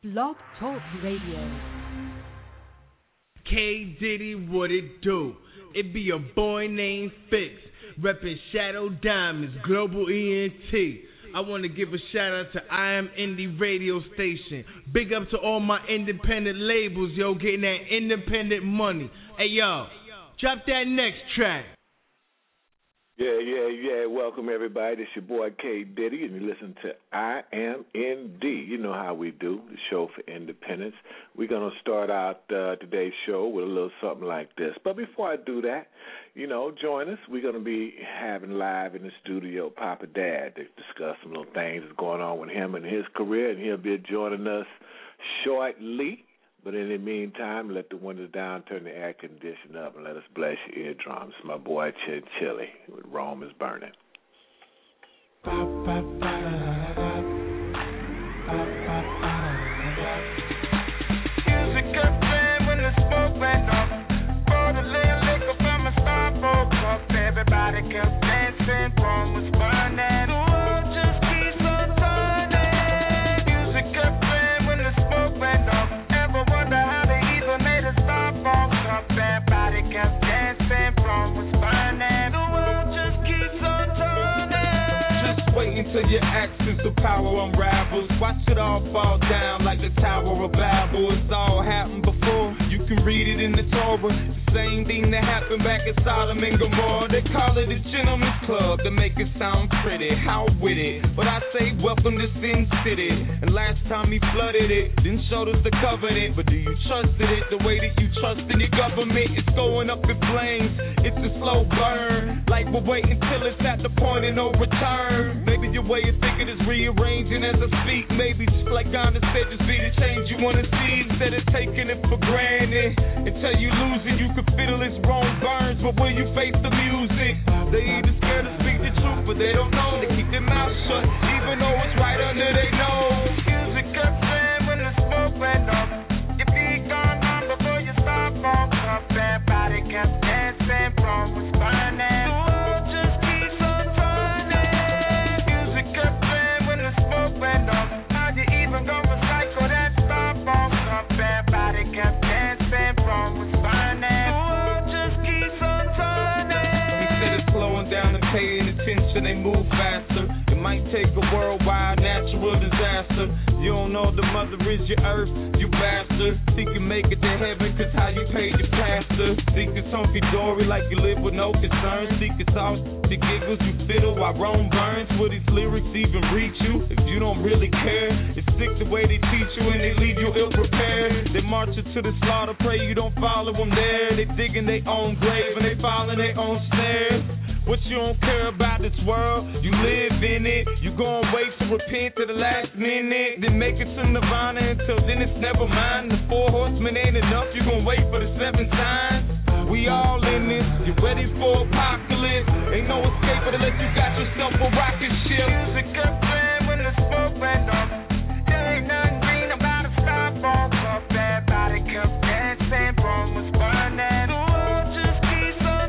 Blog Talk Radio. K Diddy, what it do? It be a boy named Fix, reppin' Shadow Diamonds, Global ENT. I want to give a shout out to I Am Indie Radio Station. Big up to all my independent labels, yo, getting that independent money. Hey, yo, drop that next track. Yeah. Welcome, everybody. This your boy, K Diddy, and you listen to I Am ND. You know how we do, the show for independence. We're going to start out today's show with a little something like this. But before I do that, join us. We're going to be having live in the studio Papa Dad to discuss some little things that's going on with him and his career, and he'll be joining us shortly. But in the meantime, let the windows down, turn the air conditioner up, and let us bless your eardrums. My boy Chin Chili with Rome is Burning. Music up there when the smoke went off. Poured a little liquor from a Starbucks cup. Everybody kept dancing, Rome was burning. The world just keeps on turning. Music up there when the smoke went off. Wonder how they even made a Starbucks cup. Everybody kept dancing, Rome was burning. The world just keeps on turning. Just wait until your access to power unravels. Watch it all fall down like the Tower of Babel. It's all happened before. You can read it in the Torah. The same thing that happened back at Sodom and Gomorrah. They call it a gentleman's club to make it sound pretty. How with it? But I say welcome to Sin City. And last time he flooded it, then showed us the covenant. But do you trust it the way that you trust in your government? It's going up in flames. It's a slow burn. Like we're waiting till it's at the point of no return. Maybe your way of thinking is rearranging as I speak. Maybe just like Ghana said, just be the change you want to see instead of taking it for granted. Until you lose it, you can feel it's wrong burns. But when you face the music, they either scared to speak the truth, but they don't know. They keep their mouth shut, even though it's right under their nose. Music up there when the smoke went off. Your feet gone on before you start falling up. Everybody kept dancing, Rome was burning. The world just keeps on turning. Music up there when the smoke went off. How you even gonna recycle that Starbucks cup? Everybody kept dancing, Rome was burning. The world just keeps on turning. Instead of slowing down and paying attention, they move faster. It might take a worldwide natural disaster. You don't know the mother is your earth, you bastard. Think you make it to heaven, cause how you paid your pastor. Think it's hunky-dory like you live with no concerns. Think it's all the giggles you fiddle while Rome burns. Will these lyrics even reach you if you don't really care? It's sick the way they teach you and they leave you ill-prepared. They march you to the slaughter, pray you don't follow them there. They digging their own grave and they following their own snares. What you don't care about this world, you live in it. You gon' wait to repent to the last minute, then make it to Nirvana. Until then it's never mind. The 4 horsemen ain't enough, you gon' wait for the 7 signs. We all in this, you ready for apocalypse. Ain't no escape unless you got yourself a rocket ship. Music up there when the smoke went off. There ain't nothing green about a Starbucks cup. Everybody kept dancing, Rome was burning. The world just keeps on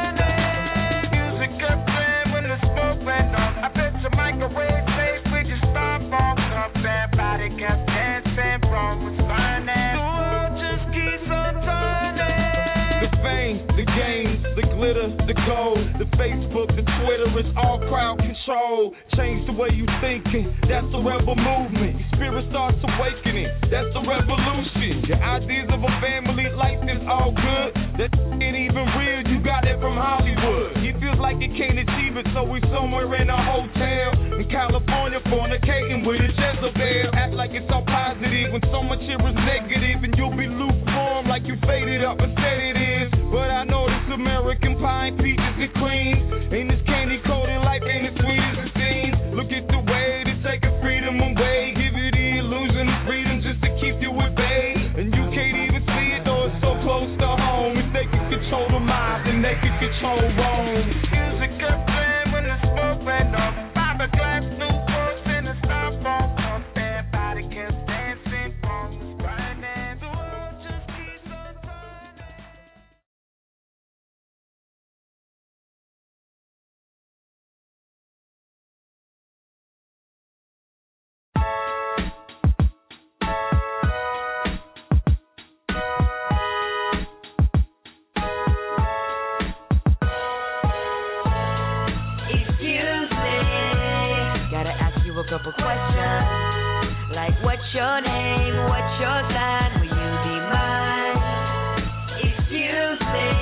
turning. Music up there when the smoke went off. I bet your microwave safe with your Starbucks cup. Everybody kept dancing, Rome was burning. The world just keeps on turning. The fame, the games, the glitter, the gold, the Facebook, the Twitter, it's all crowd control. Change the way you thinking, that's the rebel movement. Your spirit starts awakening, that's the revolution. Your ideas of a family life is all good. That ain't even real, you got it from Hollywood. He feels like he can't achieve it, so he's somewhere in a hotel in California fornicating with a Jezebel. Act like it's all positive when so much here is negative, and you'll be lukewarm like you faded up and said it is. But I know this American pie, peaches and cream. Ain't this candy coated life, ain't as sweet as it seems. Look at the way they take a freedom away. Give you the illusion of freedom just to keep you at bay. And you can't even see it, though it's so close to home. If they can control the mind, then they can control Rome. Music up there when the smoke went off. Fiberglass, new books in the styrofoam cup. Everybody kept dancing, Rome was burning. The world just keeps on turning. your name? What's your sign? Will you be mine? Excuse me,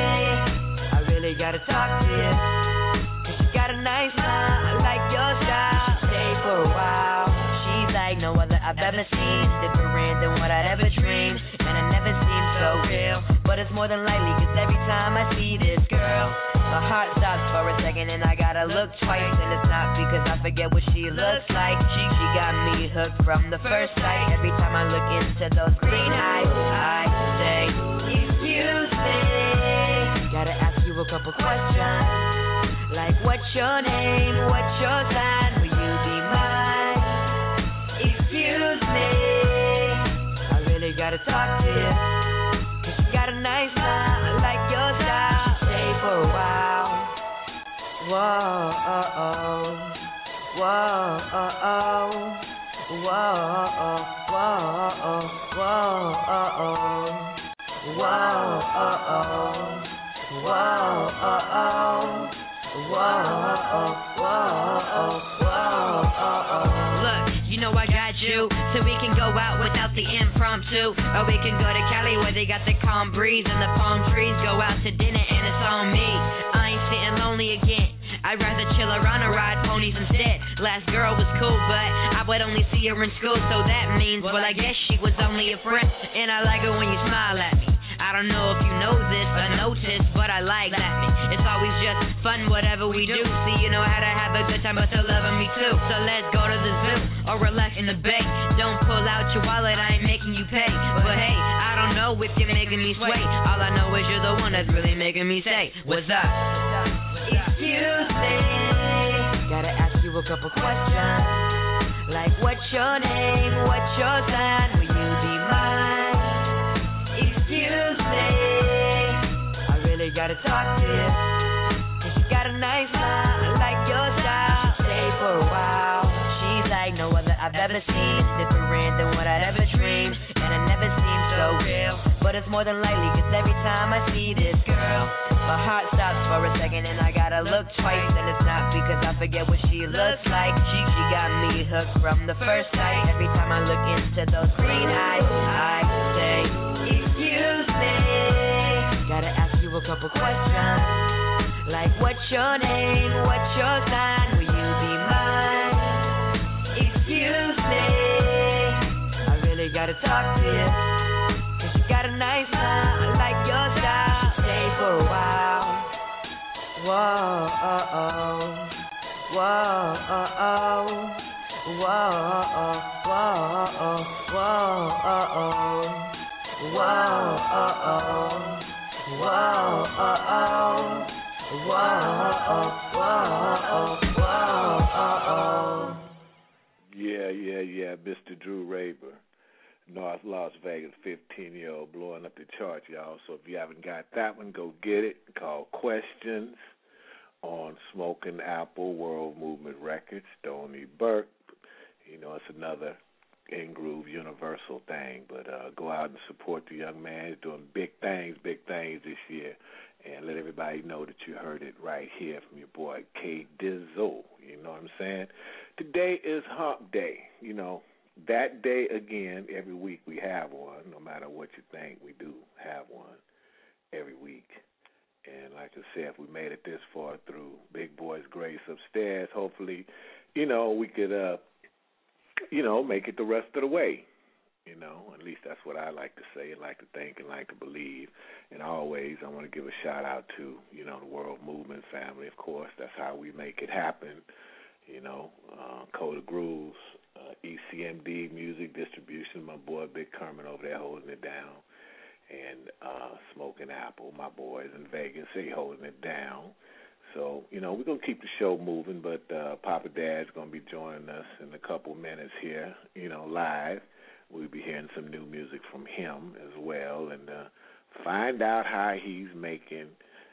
I really gotta talk to you. 'Cause you got a nice smile, I like your style. Stay for a while. She's like no other I've ever seen. Different than what I'd ever dreamed. And it never seems so real. But it's more than likely, 'cause every time I see this girl, my heart stops for a second and I gotta look twice. And it's not because I forget what she looks like. She got me hooked from the first sight. Every time I look into those green eyes, I say, excuse me. Gotta ask you a couple questions. Like what's your name? What's your sign? Will you be mine? Excuse me, I really gotta talk to you. 'Cause you got a nice smile, I like your style. Stay for a while. Whoa, oh, oh. Whoa, oh, oh. Whoa, oh, whoa, oh, whoa, oh, oh. Whoa, oh, oh. Whoa, oh, oh. Whoa, oh, whoa, oh. Look, you know I got you, so we can go out without the impromptu. Or we can go to Cali where they got the calm breeze and the palm trees. Go out to dinner and it's on me. I ain't sitting lonely again. I'd rather chill around or ride ponies instead. Last girl was cool, but I would only see her in school, so that means, well, I guess she was only a friend. And I like it when you smile at me. I don't know if you know this or notice, but I like laughing. It's always just fun, whatever we do. See, you know how to have a good time, but still loving me too. So let's go to the zoo or relax in the bay. Don't pull out your wallet, I ain't making you pay. But hey, I don't know if you're making me sway. All I know is you're the one that's really making me say, what's up? Excuse me, gotta ask you a couple questions. Like what's your name? What's your sign? Will you be mine? Excuse me, I really gotta talk to you. 'Cause you got a nice smile, I like your style. Stay for a while. She's like no other I've ever seen. Different than what I'd ever dreamed. And it never seems so real. But it's more than likely, 'cause every time I see this girl, my heart stops for a second and I gotta look twice. And it's not because I forget what she looks like. She got me hooked from the first sight. Every time I look into those green eyes, I say, excuse me. Gotta ask you a couple questions. Like what's your name? What's your sign? Will you be mine? Excuse me, I really gotta talk to you. 'Cause you got a nice smile, I like your style. Stay for a while. Whoa, oh, oh. Whoa, oh, oh. Whoa, oh, whoa, oh, whoa, oh, oh. Whoa, oh, oh. Whoa, oh, oh. Whoa, oh, whoa, oh, oh. Yeah, Mr. Drew Raber, North Las Vegas, 15-year-old, blowing up the charts, y'all. So if you haven't got that one, go get it. Called Questions on Smoking Apple, World Movement Records, Stoney Burke. You know, it's another in-groove universal thing. But go out and support the young man. He's doing big things this year. And let everybody know that you heard it right here from your boy K Dizzle. You know what I'm saying? Today is Hump Day. You know, that day again, every week we have one. No matter what you think, we do have one every week. And like I said, if we made it this far through Big Boy's grace upstairs, hopefully, you know, we could, make it the rest of the way. You know, at least that's what I like to say and like to think and like to believe. And always I want to give a shout-out to, you know, the World Movement family, of course. That's how we make it happen. You know, Coda Grooves, ECMD Music Distribution, my boy Big Kermit over there holding it down. And Smoking Apple, my boys in Vegas, they holding it down. So, you know, we're going to keep the show moving, but Papa Dad's going to be joining us in a couple minutes here, you know, live. We'll be hearing some new music from him as well and find out how he's making.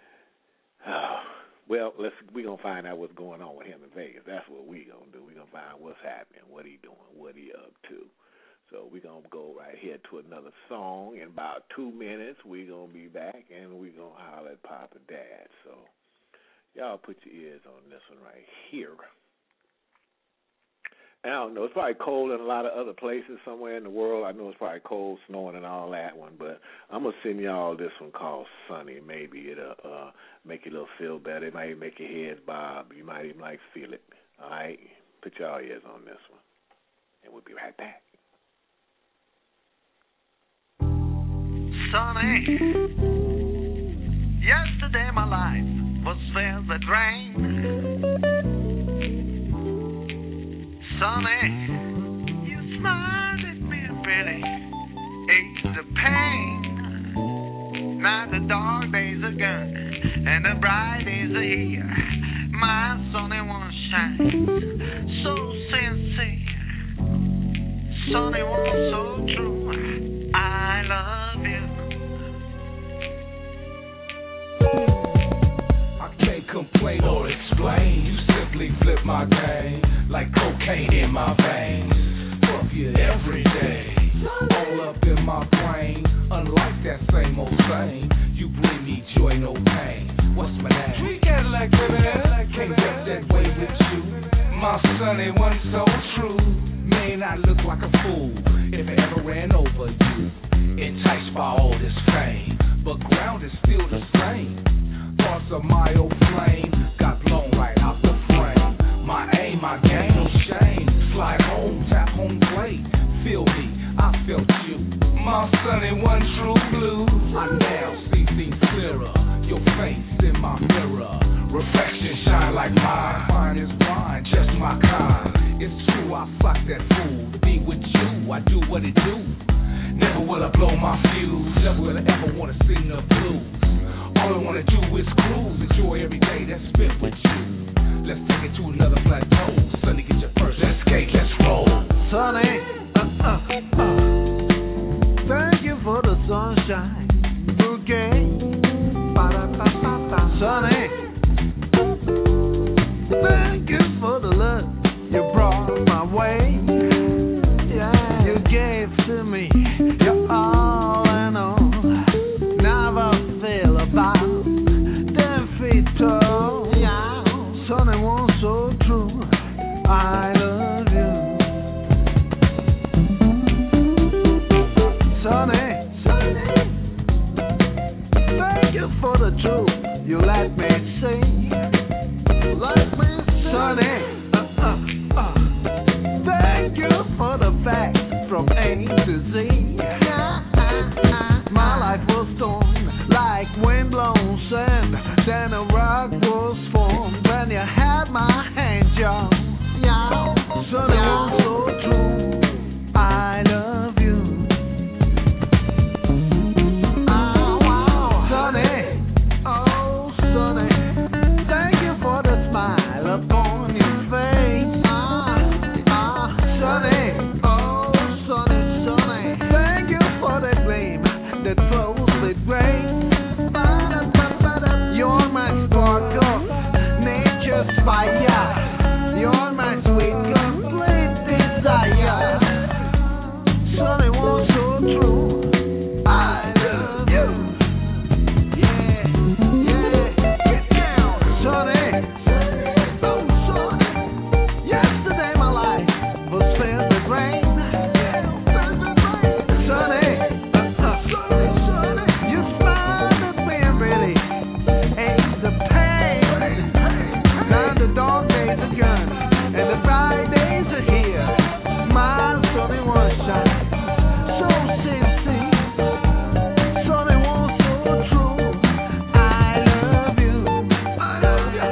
We're going to find out what's going on with him in Vegas. That's what we're going to do. We're going to find out what's happening, what he doing, what he up to. So we're going to go right here to another song. In about 2 minutes, we're going to be back, and we're going to holler at Papa Dad. So y'all put your ears on this one right here. I don't know. It's probably cold in a lot of other places somewhere in the world. I know it's probably cold, snowing, and all that one. But I'm going to send y'all this one called Sunny. Maybe it'll make you a little feel better. It might make your head bob. You might even feel it. All right? Put your ears on this one. And we'll be right back. Sunny, yesterday my life was filled with rain. Sunny, you smiled at me pretty, eased the pain. Now the dark days are gone and the bright days are here. My sunny one shines so sincere, sunny one so true. I love you. I can't complain or explain. You simply flip my game like cocaine in my veins. Fuck you every day, all up in my brain. Unlike that same old saying, you bring me joy, no pain. What's my name? We get like that. Can't get that way with you. My sunny one so true. Man, I look like a fool if I ever ran over you. Enticed by all this fame, but ground is still the same. Thoughts of my old flame got blown right out the frame. My aim, my game, no shame. Slide home, tap home plate. Feel me, I felt you. My sunny one true blue. I now see things clearer. Your face in my mirror. Reflection shine like mine. Fine as wine, just my kind. It's true, I fuck that fool. To be with you, I do what it do. Never will I blow my fuse. Never will I ever wanna sing the blues. All I wanna do is cruise. Enjoy every day that's spent with you. Let's take it to another plateau. Sunny, get your first. Let's skate, let's roll. Sunny, thank you for the sunshine bouquet. Sunny, thank you for the love you brought my way. Yeah, you gave to me your all and all. Never feel about 10 feet tall. Yeah, sunny one so true. I love you. Sunny, thank you for the truth you let me see. Sunny, thank you for the facts from A to Z. My life was torn like wind-blown sand. Then a rock was formed when you had my hand, y'all. Sunny one so true. I love you. Sunny, oh sunny, thank you for the smile upon your face. Sunny, oh sunny, sunny, thank you for the gleam that flows with grace. You're my sparkle, nature's fire. You're my sweet, complete desire. Sunny one so true. I love you. Yeah, get down, sunny. Oh, sunny. Yesterday my life was filled with rain. Sunny, you smiled at me and really eased the pain. Now the dark days are gone and the bright days are here. My sunny one shines so sincere. Sunny one so true. I love you. I love you.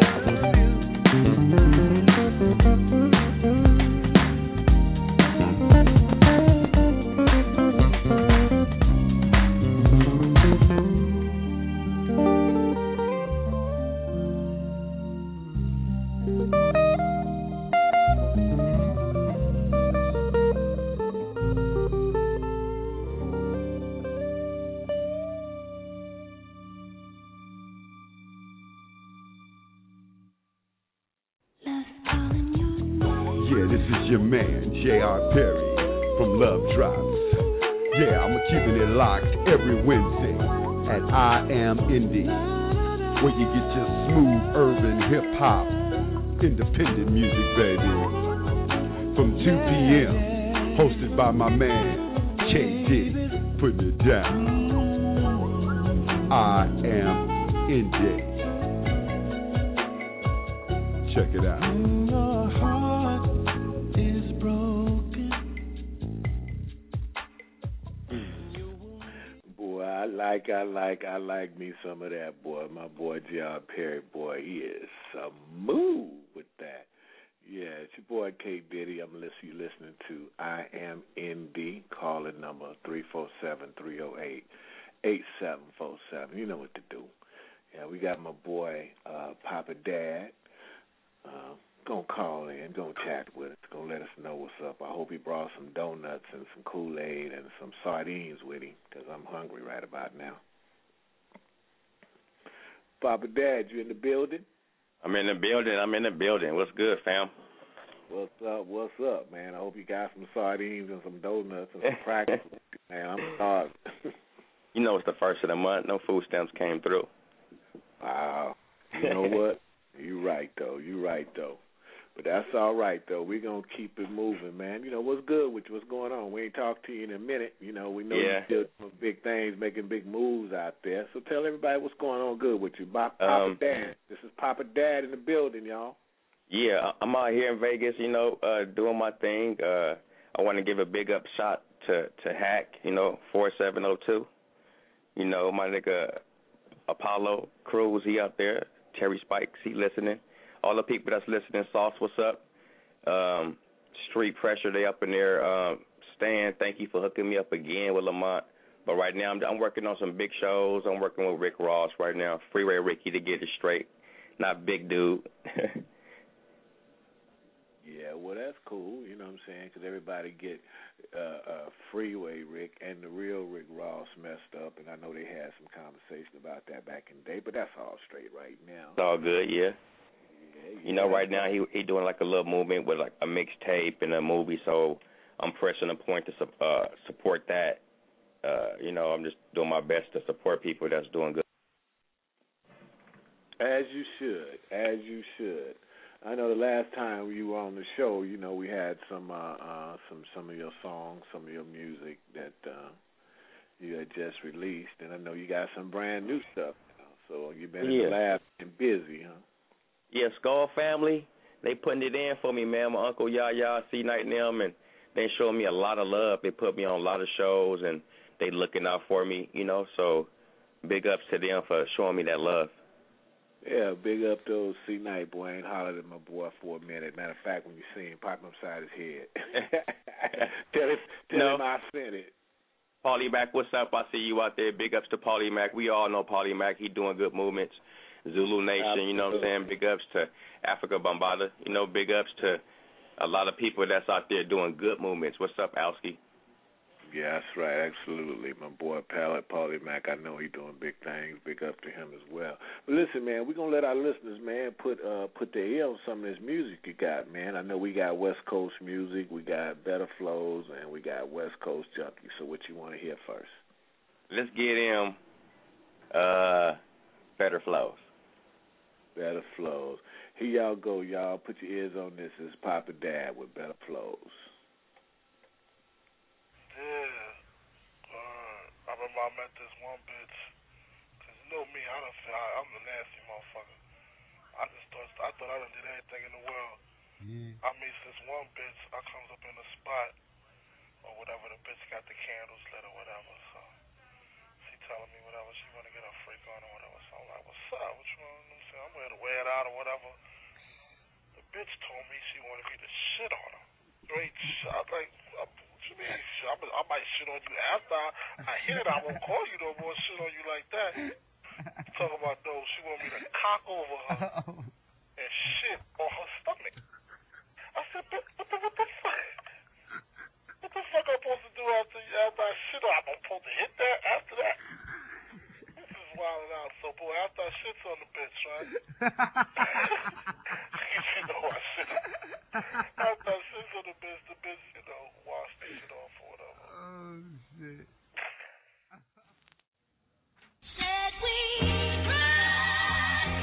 Yeah, this is your man, J.R. Perry, from Love Drops. Yeah, I'm keeping it locked every Wednesday at I Am Indie, where you get your smooth urban hip-hop, independent music, baby. from 2 p.m. Hosted by my man, K. Diddy, putting it down. I am NJ. Check it out. When your heart is broken. Boy, I like me some of that, boy. My boy J.R. Perry, boy, he is smooth with that. Yeah, it's your boy K. Diddy. I'm listening to I Am ND. Calling number 347-308-8747. You know what to do. Yeah, we got my boy Papa Dad. Gonna call in, gonna chat with us, gonna let us know what's up. I hope he brought some donuts and some Kool-Aid and some sardines with him, because I'm hungry right about now. Papa Dad, you in the building? I'm in the building. What's good, fam? What's up, man? I hope you got some sardines and some donuts and some crackers. Man, I'm starving. You know it's the first of the month. No food stamps came through. Wow. You know what? You're right, though. But that's all right, though. We're going to keep it moving, man. You know, what's good with you? What's going on? We ain't talked to you in a minute. You know, we know you're still doing big things, making big moves out there. So tell everybody what's going on good with you. Papa Dad. This is Papa Dad in the building, y'all. Yeah, I'm out here in Vegas, you know, doing my thing. I want to give a big up shot to Hack, you know, 4702. You know, my nigga Apollo Cruz, he out there. Terry Spikes, he listening. All the people that's listening, Sauce, what's up? Street Pressure, they up in there. Stan, thank you for hooking me up again with Lamont. But right now, I'm working on some big shows. I'm working with Rick Ross right now. Freeway Ricky, to get it straight. Not Big Dude. Yeah, well, that's cool, you know what I'm saying, because everybody get Freeway Rick and the real Rick Ross messed up, and I know they had some conversation about that back in the day, but that's all straight right now. It's all good, yeah. You know, right now he doing like a little movement with like a mixtape and a movie, so I'm pressing a point to support that. You know, I'm just doing my best to support people that's doing good. As you should. I know the last time you were on the show, you know, we had some of your songs, some of your music that you had just released, and I know you got some brand new stuff now. So you've been in the lab and busy, huh? Yeah, Skull Family, they putting it in for me, man. My Uncle Yaya, C-Night and them, and they showing me a lot of love. They put me on a lot of shows, and they looking out for me, you know, so big ups to them for showing me that love. Yeah, big up to old C-Night, boy. I ain't hollered at my boy for a minute. Matter of fact, when you see him, pop him upside his head. Tell him I sent it. Paulie Mac, what's up? I see you out there. Big ups to Paulie Mac. We all know Paulie Mac. He doing good movements. Zulu Nation, you know what I'm saying? Big ups to Africa Bambaataa. You know, big ups to a lot of people that's out there doing good movements. What's up, Alski? Yeah, that's right. Absolutely. My boy Paulie Mac, I know he doing big things. Big up to him as well. But listen, man, we're going to let our listeners, man, put their ear on some of this music you got, man. I know we got West Coast music, we got Better Flows, and we got West Coast Junkies. So what you want to hear first? Let's get him Better Flows. Better Flows. Here y'all go, y'all. Put your ears on this. It's Papa Dad with Better Flows. I remember I met this one bitch, cause you know me, I'm the nasty motherfucker. I thought I done did everything in the world. Yeah. I meet this one bitch, I comes up in the spot, or whatever, the bitch got the candles lit or whatever, so she telling me whatever, she wanna get a freak on or whatever, so I'm like, what's up, what you want, I'm saying, I'm ready to wear it out or whatever. The bitch told me she wanted me to shit on her. Straight shot, like, what you mean? I might shit on you after I hit it. I won't call you no more shit on you like that. Talk about no, she want me to cock over her and shit on her stomach. I said, what the fuck? What the fuck I'm supposed to do after I shit on? I'm supposed to hit that after that? This is wilding out. So, boy, after I shit's on the bitch, right? You know I shit. After I shit's on the bitch, you know, wash the shit off or whatever. Oh, shit. Said we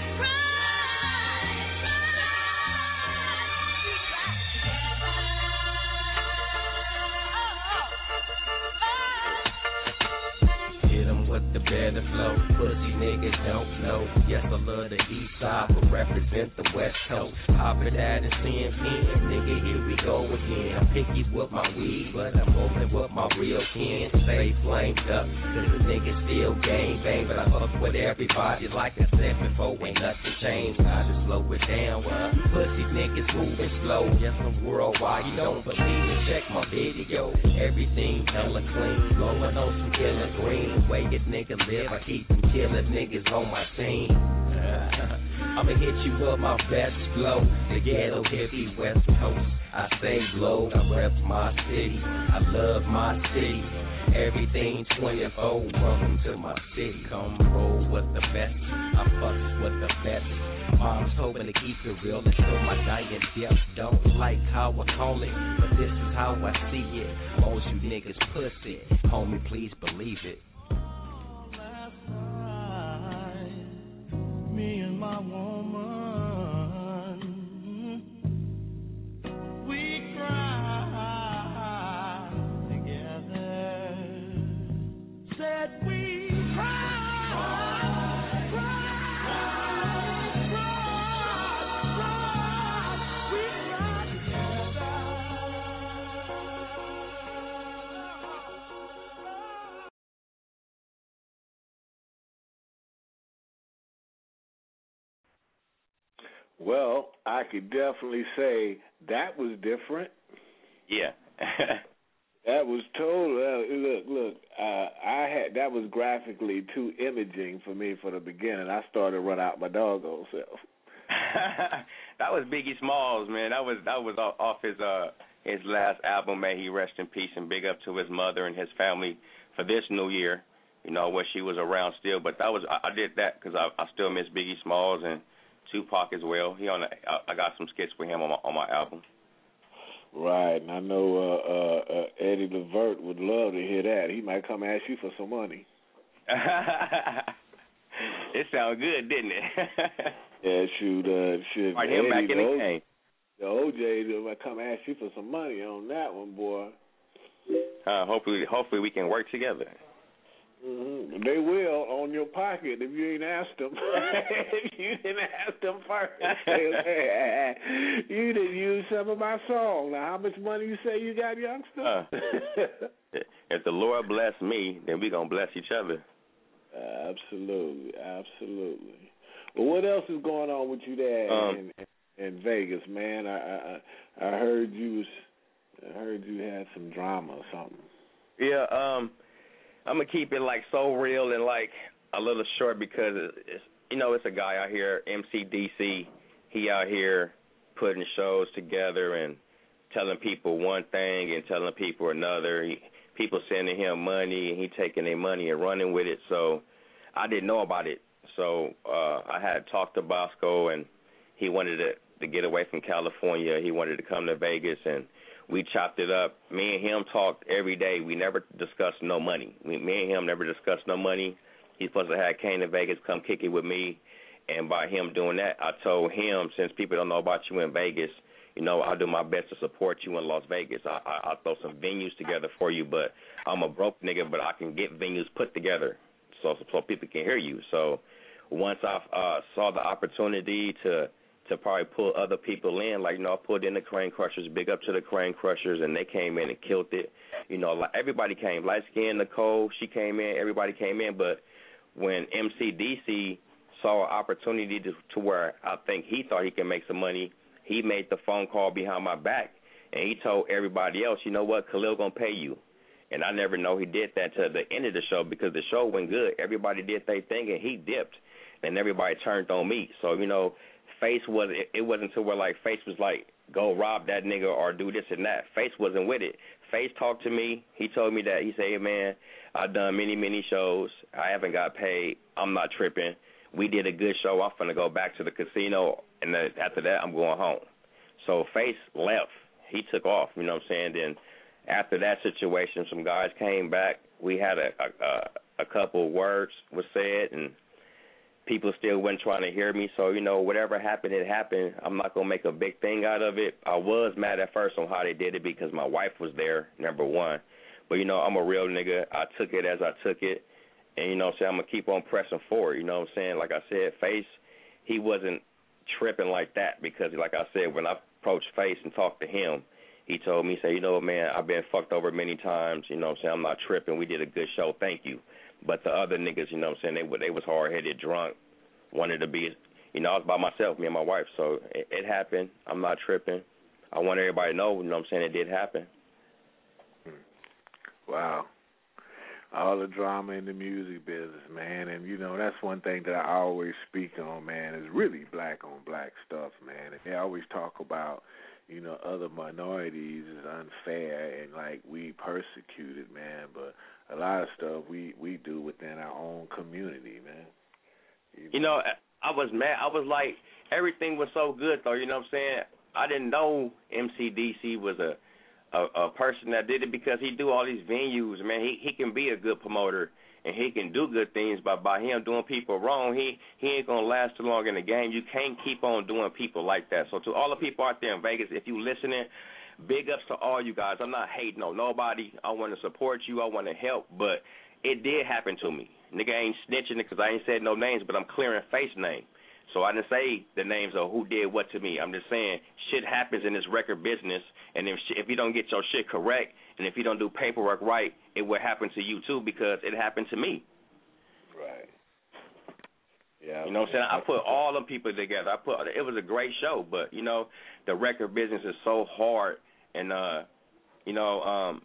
ride together. better flow. Pussy niggas don't know. Yes, I love the east side, but represent the west coast. Poppin' that and seeing nigga, here we go again. I'm picky with my weed, but I'm moving with my real kin. Stay flamed up, cause the niggas still gang bang, but I fuck with everybody like I said before. Ain't nothing changed, I just slow it down. Pussy niggas moving slow, yes, I'm worldwide. You don't believe me? Check my video. Everything hella clean, blowing on some killer green. Way a nigga live, I keep them killer niggas on my team. I'ma hit you with my best flow, the ghetto hippie West Coast. I stay low, I rep my city, I love my city. Everything 24, welcome to my city. Come roll with the best, I fucks with the best. Mom's hoping to keep it real until my dying death. Don't like how I call it, but this is how I see it. Most you niggas pussy, homie, please believe it. Me and my woman, we cry together. Said we cry. Well, I could definitely say that was different. Yeah. That was total. Look. I had that was graphically too imaging for me for the beginning. I started to run out my doggone self. That was Biggie Smalls, man. That was off his last album. May he rest in peace, and big up to his mother and his family for this new year. You know, where she was around still, but that was I did that because I still miss Biggie Smalls and Tupac as well. I got some skits with him on my album. Right, and I know Eddie Levert would love to hear that. He might come ask you for some money. It sounded good, didn't it? Yeah, shoot. Right, him back in the game. The OJ might come ask you for some money on that one, boy. Hopefully we can work together. Mm-hmm. They will on your pocket if you ain't asked them. If you didn't ask them first. You didn't use some of my song. Now, how much money you say you got, youngster? If the Lord bless me, then we going to bless each other. Absolutely. Well, what else is going on with you there in Vegas, man? I heard you had some drama or something. Yeah, I'm going to keep it, like, so real and, like, a little short because, it's a guy out here, MCDC. He out here putting shows together and telling people one thing and telling people another. People sending him money, and he taking their money and running with it. So I didn't know about it. So I had talked to Bosco, and he wanted to get away from California. He wanted to come to Vegas, and we chopped it up. Me and him talked every day. We never discussed no money. Me and him never discussed no money. He's supposed to have came to Vegas, come kick it with me. And by him doing that, I told him, since people don't know about you in Vegas, I'll do my best to support you in Las Vegas. I'll throw some venues together for you, but I'm a broke nigga, but I can get venues put together so people can hear you. So once I saw the opportunity to probably pull other people in, like, I pulled in the Crane Crushers, big up to the Crane Crushers, and they came in and killed it. Like everybody came, light skin, Nicole, she came in, everybody came in, but when MCDC saw an opportunity to where I think he thought he could make some money, he made the phone call behind my back, and he told everybody else, you know what, Khalil going to pay you. And I never know he did that to the end of the show because the show went good. Everybody did their thing, and he dipped, and everybody turned on me. So, Face it wasn't to where, like, Face was like, go rob that nigga or do this and that. Face wasn't with it. Face talked to me. He told me that. He said, hey, man, I've done many, many shows. I haven't got paid. I'm not tripping. We did a good show. I'm going to go back to the casino, and then after that, I'm going home. So Face left. He took off, you know what I'm saying? Then after that situation, some guys came back. We had a couple words was said, and people still weren't trying to hear me. So, whatever happened, it happened. I'm not going to make a big thing out of it. I was mad at first on how they did it because my wife was there, number one. But, I'm a real nigga. I took it as I took it. And, you know what I'm saying, I'm going to keep on pressing forward. You know what I'm saying? Like I said, Face, he wasn't tripping like that because, like I said, when I approached Face and talked to him, he told me, he said, you know what, man, I've been fucked over many times. You know what I'm saying? I'm not tripping. We did a good show. Thank you. But the other niggas, you know what I'm saying, they was hard-headed, drunk, wanted to be, you know, I was by myself, me and my wife. So it happened. I'm not tripping. I want everybody to know, you know what I'm saying, it did happen. Wow. All the drama in the music business, man. And, you know, that's one thing that I always speak on, man, is really black-on-black stuff, man. And they always talk about, you know, other minorities is unfair and, like, we persecuted, man. But a lot of stuff we do within our own community, man. You know, I was mad. I was like, everything was so good, though, you know what I'm saying? I didn't know MCDC was a person that did it because he do all these venues, man. He can be a good promoter and he can do good things, but by him doing people wrong, he ain't gonna last too long in the game. You can't keep on doing people like that. So to all the people out there in Vegas, if you listening, big ups to all you guys. I'm not hating on nobody. I want to support you. I want to help, but it did happen to me. Nigga ain't snitching because I ain't said no names, but I'm clearing Face name. So I didn't say the names of who did what to me. I'm just saying shit happens in this record business, and if you don't get your shit correct and if you don't do paperwork right, it will happen to you too because it happened to me. Right. Yeah. You know what I'm saying? I put all them people together. It was a great show, but, you know, the record business is so hard, and, you know,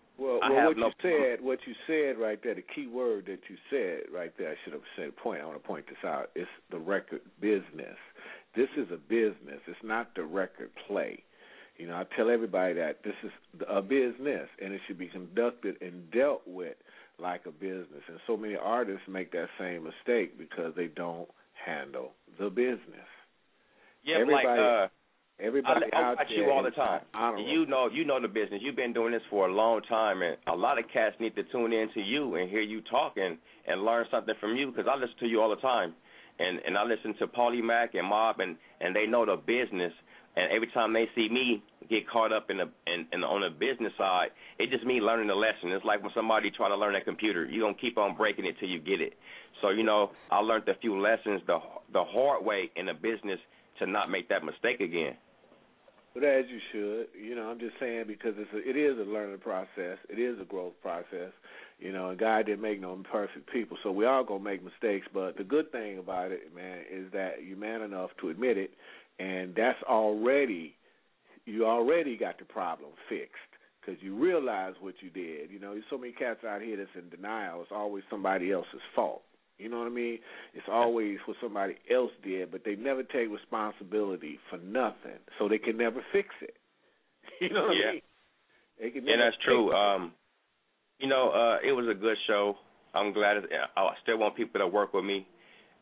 what you said right there, the key word that you said right there, I should have said point. I want to point this out. It's the record business. This is a business. It's not the record play. You know, I tell everybody that this is a business, and it should be conducted and dealt with like a business. And so many artists make that same mistake because they don't handle the business. Yeah, everybody I out watch there you all the time. Honorable. You know the business. You've been doing this for a long time, and a lot of cats need to tune in to you and hear you talking and learn something from you because I listen to you all the time, and I listen to Paulie Mac and Mob, and they know the business. And every time they see me get caught up in on the business side, it just me learning the lesson. It's like when somebody try to learn a computer, you don't keep on breaking it till you get it. So, you know, I learned a few lessons the hard way in the business to not make that mistake again. But as you should, you know, I'm just saying because it is a learning process. It is a growth process. You know, and God didn't make no perfect people, so we all going to make mistakes. But the good thing about it, man, is that you're man enough to admit it, and you already got the problem fixed because you realize what you did. You know, there's so many cats out here that's in denial. It's always somebody else's fault. You know what I mean? It's always what somebody else did, but they never take responsibility for nothing, so they can never fix it. You know what I mean? They can never that's true. You know, it was a good show. I'm glad. I still want people to work with me.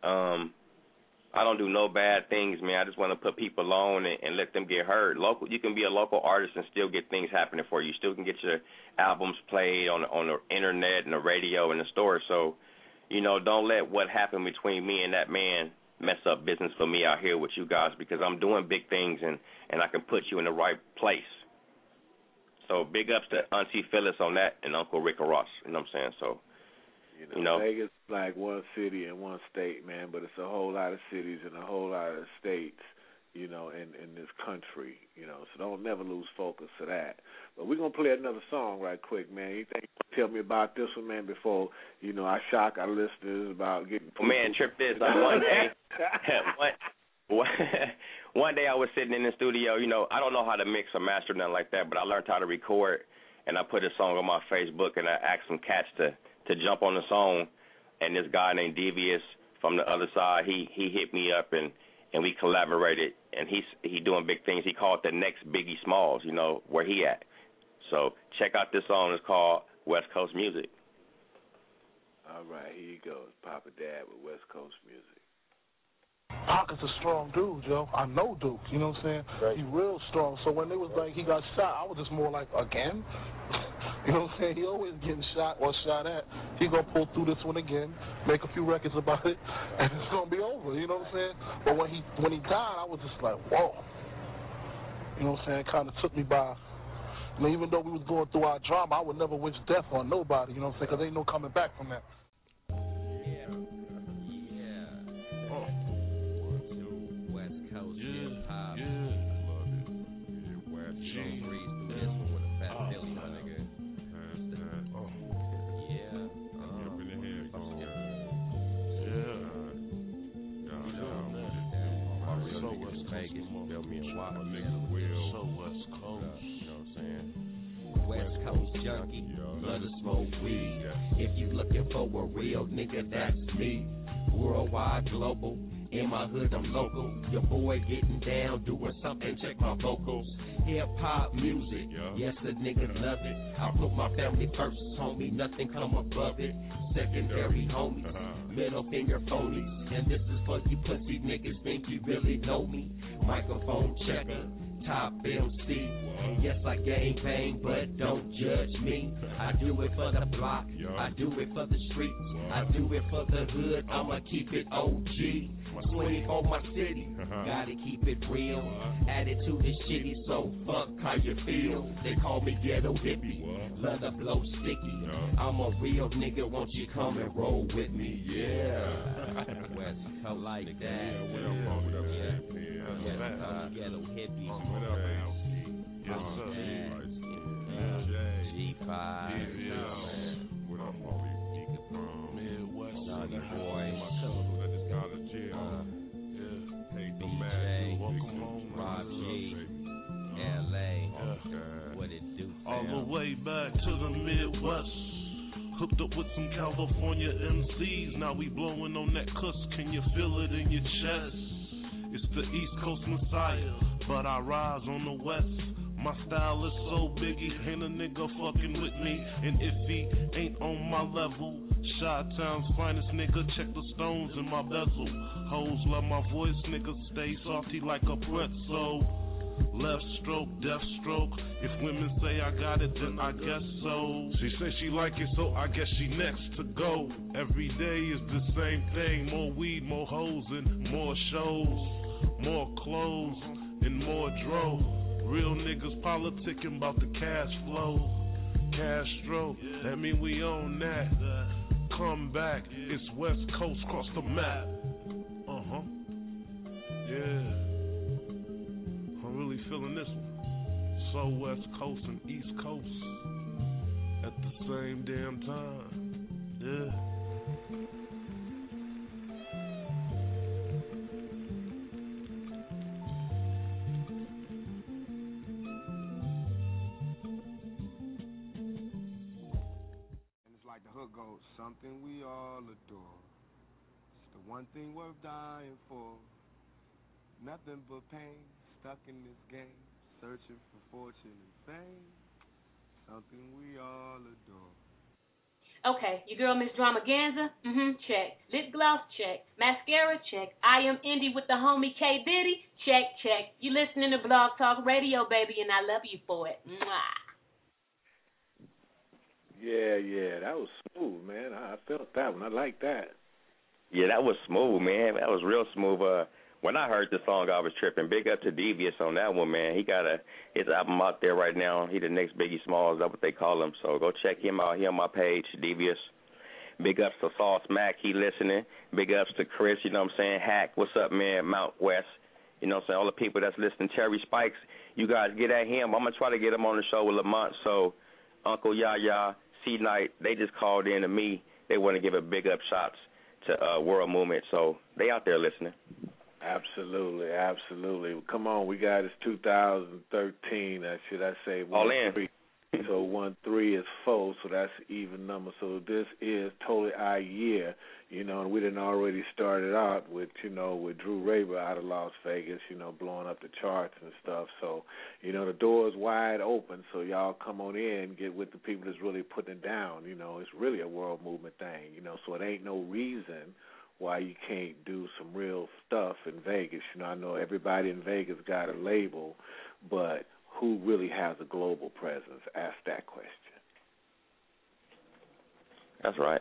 I don't do no bad things, man. I just want to put people on and let them get heard. You can be a local artist and still get things happening for you. You still can get your albums played on the internet and the radio and the store. So, you know, don't let what happened between me and that man mess up business for me out here with you guys because I'm doing big things and I can put you in the right place. So big ups to Auntie Phyllis on that and Uncle Rick Ross. You know what I'm saying? So, you know, Vegas is like one city and one state, man, but it's a whole lot of cities and a whole lot of states, you know, in this country, you know, so don't never lose focus of that. But we're going to play another song right quick, man. You think you tell me about this one, man, before, you know, I shock our listeners about getting... Man, trip this. One day I was sitting in the studio, you know, I don't know how to mix or master nothing like that, but I learned how to record, and I put a song on my Facebook, and I asked some cats to jump on the song, and this guy named Devious from the other side, he hit me up, and we collaborated, and he doing big things. He called the next Biggie Smalls, you know, where he at. So check out this song. It's called West Coast Music. All right, here you go. It's Papa Dad with West Coast Music. Pac is a strong dude, yo. I know Duke, you know what I'm saying? Right. He real strong. So when it was like he got shot, I was just more like, again? You know what I'm saying? He always getting shot or shot at. He gonna pull through this one again, make a few records about it, and it's gonna be over, you know what I'm saying? But when he died, I was just like, whoa. You know what I'm saying? It kind of took me by. I mean, even though we was going through our drama, I would never wish death on nobody, you know what I'm saying? Because ain't no coming back from that. you looking for a real nigga, that's me. Worldwide, global. In my hood, I'm local. Your boy getting down, doing something, check my vocals. Hip-hop music, yes, the niggas love it. I put my family first, homie, nothing come above it. Secondary homies, middle finger phonies. And this is for you pussy niggas, think you really know me. Microphone checker, top MC. Yes, I gang bang, but don't judge me. I do it for the block, I do it for the streets, I do it for the hood, I'ma keep it OG. 24 my city, gotta keep it real. Attitude is shitty, so fuck how you feel. They call me ghetto hippie, love to blow sticky. I'm a real nigga, won't you come and roll with me? Yeah. West Coast like that. Ghetto hippie. Yes, sir. G5. What up, Molly? Midwest. Naughty boy. Welcome home, Rob G. LA. What it do? All the way back to the Midwest. Hooked up with some California MCs. Now we blowing on that cuss. Can you feel it in your chest? It's the East Coast Messiah, but I rise on the West. My style is so biggie, ain't a nigga fucking with me. And if he ain't on my level, Chi-Town's finest nigga, check the stones in my bezel. Hoes love my voice, niggas stay softy like a pretzel. Left stroke, death stroke. If women say I got it, then I guess so. She says she like it, so I guess she next to go. Every day is the same thing. More weed, more hoes, and more shows. More clothes, and more dro. Real niggas politicking about the cash flow. Castro, that mean we own that. Come back, it's West Coast, cross the map. Yeah. I'm really feeling this one. So West Coast and East Coast at the same damn time. Yeah. The hook goes, something we all adore. It's the one thing worth dying for. Nothing but pain, stuck in this game, searching for fortune and fame. Something we all adore. Okay, your girl Miss Dramaganza, check. Lip gloss, check. Mascara, check. I am Indie with the homie K Diddy, check. You listening to Blog Talk Radio, baby, and I love you for it. Mwah. Yeah, that was smooth, man. I felt that one. I like that. Yeah, that was smooth, man. That was real smooth. When I heard the song, I was tripping. Big up to Devious on that one, man. He got his album out there right now. He the next Biggie Smalls. That's what they call him. So go check him out. He on my page, Devious. Big ups to Sauce Mac. He listening. Big ups to Chris. You know what I'm saying? Hack. What's up, man? Mount West. You know what I'm saying? All the people that's listening. Terry Spikes. You guys get at him. I'm gonna try to get him on the show with Lamont. So Uncle Yaya. C-Night, they just called in to me. They want to give a big up shots to World Movement, so they out there listening. Absolutely. Come on, we got it's 2013. Should I say 1-3? All in. So 1-3 is 4, so that's an even number. So this is totally our year, you know, and we done already started out with, you know, with Drew Raber out of Las Vegas, you know, blowing up the charts and stuff. So, you know, the door's wide open, so y'all come on in, get with the people that's really putting it down. You know, it's really a world movement thing, you know, so it ain't no reason why you can't do some real stuff in Vegas. You know, I know everybody in Vegas got a label, but who really has a global presence? Ask that question. That's right.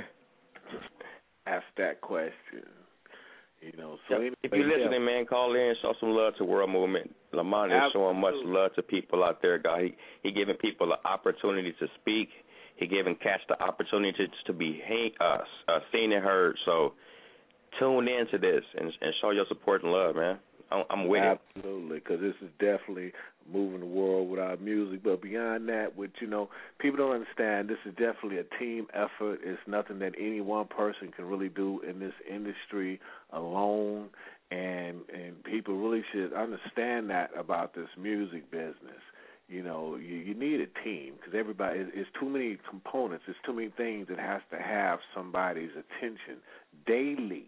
Ask that question. You know, so yep. If you're listening, man, call in, show some love to World Movement. Lamont is showing much love to people out there, God. He giving people the opportunity to speak. He giving cats the opportunity to be seen and heard. So tune in to this and show your support and love, man. I'm with it. Absolutely, because this is definitely moving the world with our music. But beyond that, you know, people don't understand, this is definitely a team effort. It's nothing that any one person can really do in this industry alone. And people really should understand that about this music business. You know, you need a team because everybody, it's too many components. It's too many things that has to have somebody's attention daily.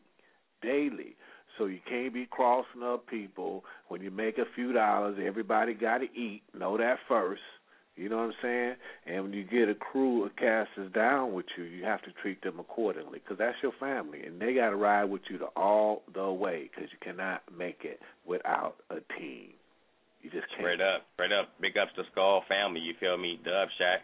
So you can't be crossing up people. When you make a few dollars, everybody got to eat. Know that first. You know what I'm saying? And when you get a crew of casters down with you, you have to treat them accordingly because that's your family, and they got to ride with you all the way because you cannot make it without a team. You just can't. Straight up. Big ups to Skull family, you feel me? Dub Shack.